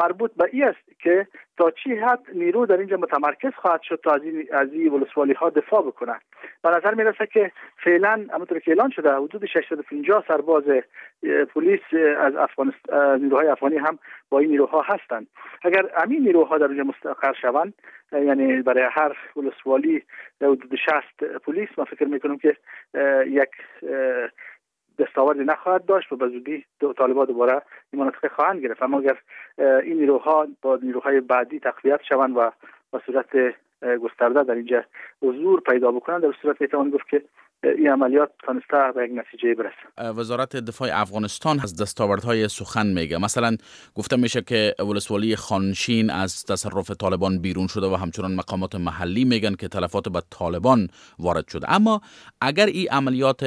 مربوط به این است که تا چی حد نیرو در اینجا متمرکز خواهد شد تا از این ولسوالی ها دفاع بکنه. به نظر می رسه که فعلا همونطور که اعلان شده حدود 650 سرباز پلیس از نیروهای افغانی هم با این نیروها هستند. اگر همین نیروها در اونجا مستقر شوند، یعنی برای هر ولسوالی حدود 60 پلیس، من فکر میکنم که یک دستاوردی نخواهد داشت و به زودی طالبان دوباره این مناطق خواهند گرفت. اما اگر این نیروها با نیروهای بعدی تقویت شوند و به صورت گسترده در اینجا حضور پیدا بکنند، در صورت میتوان گفت که این عملیات تانسته به یک نتیجه برسه. وزارت دفاع افغانستان از دستاوردهای سخن میگه. مثلا گفته میشه که ولسوالی خانشین از تصرف طالبان بیرون شده و همچنان مقامات محلی میگن که تلفات به طالبان وارد شده. اما اگر این عملیات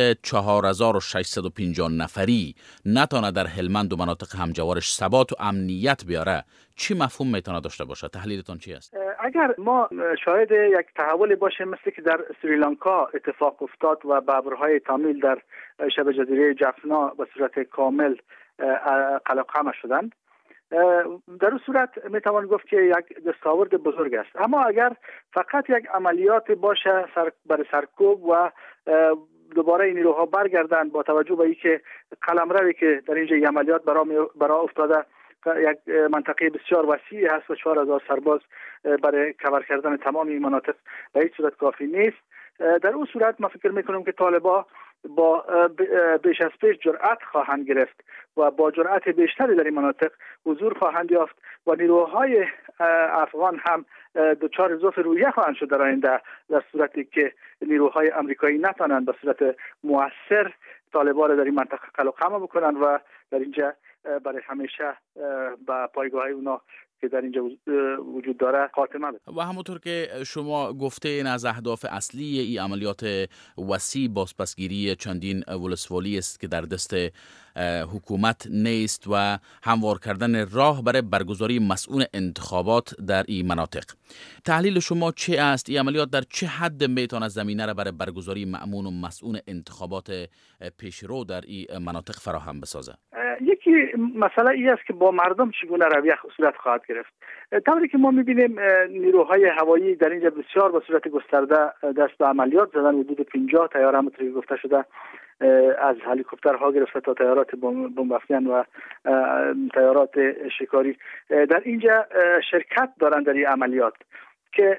4650 نفری نتونه در هلمند و مناطق همجوارش ثبات و امنیت بیاره، چی مفهوم میتونه داشته باشه؟ تحلیلتون چی است؟ اگر ما شاهد یک تحول باشه مثل که در سریلانکا اتفاق افتاد و ببرهای تامیل در شبه جزیره جفنا به صورت کامل قلقم شدند، در اون صورت میتوان گفت که یک دستاورد بزرگ است. اما اگر فقط یک عملیات باشه برای سرکوب و دوباره این نیروها برگردند با توجه به اینکه قلمروی که در اینجا عملیات برای افتاده یک منطقه بسیار وسیع هست و 4000 سرباز برای کور کردن تمام این مناطق به هیچ صورت کافی نیست، در اون صورت من فکر میکنم که طالبان با بیش از پیش جرأت خواهند گرفت و با جرأت بیشتری در این مناطق حضور خواهند یافت و نیروهای افغان هم دچار ضعف روحیه خواهند شد در آینده، در صورتی که نیروهای امریکایی نتوانند به صورت مؤثر طالبان را در این منطقه قلقم بکنند و در اینجا برای همیشه با پایگاه اونا که در اینجا وجود داره خاتمه بده. و همونطور که شما گفته این از اهداف اصلی این عملیات وسیع بازپسگیری چندین ولسوالی است که در دست حکومت نیست و هموار کردن راه برای برگزاری مسئول انتخابات در این مناطق. تحلیل شما چه است؟ این عملیات در چه حد میتونه زمینه را برای برگزاری مأمون و مسئول انتخابات پیشرو در این مناطق فراهم بسازه؟ یکی مسئله ای است که با مردم چگونه رویه صورت خواهد گرفت. طوری که ما می‌بینیم نیروهای هوایی در اینجا بسیار به صورت گسترده دست به عملیات زدن، حدود 50 تیاره همونطور که گفته شده از هلیکوپترها گرفته تا تیارات بمب افکن و تیارات شکاری در اینجا شرکت دارند در این عملیات که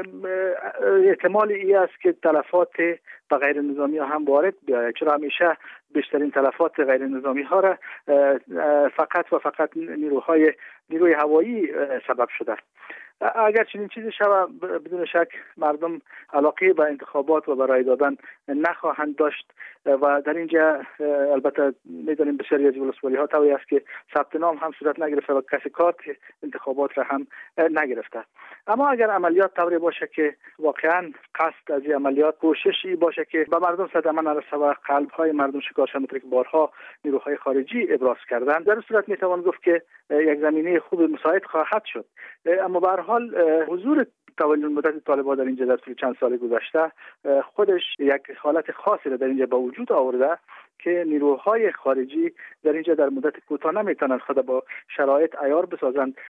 احتمال ای است که تلفات به غیر نظامی ها هم وارد بیاید، چرا همیشه بیشترین تلفات غیر نظامی ها را فقط و فقط نیروی هوایی سبب شده. اگر چنین چیزی شود بدون شک مردم علاقه به انتخابات و برای دادن نخواهند داشت و در اینجا البته میدانیم بسیاری از ولسوالی ها طوری است که ثبت نام هم صورت نگرفته و کسی کارت انتخابات را هم نگرفته. اما اگر عملیات طوری باشه که واقعا قصد از این عملیات کوششی باشه که به مردم صدمه نرسه و قلب های مردم شکار شود، که بارها نیروهای خارجی ابراز کردند، در صورت میتوان گفت که یک زمینه خوب مساعد خواهد شد. اما به هر حال حضور طویل المدت طالبان در اینجا در طول چند سال گذشته خودش یک حالت خاصی را در اینجا به وجود آورده که نیروهای خارجی در اینجا در مدت کوتاه نمیتونند خود با شرایط عیار بسازند.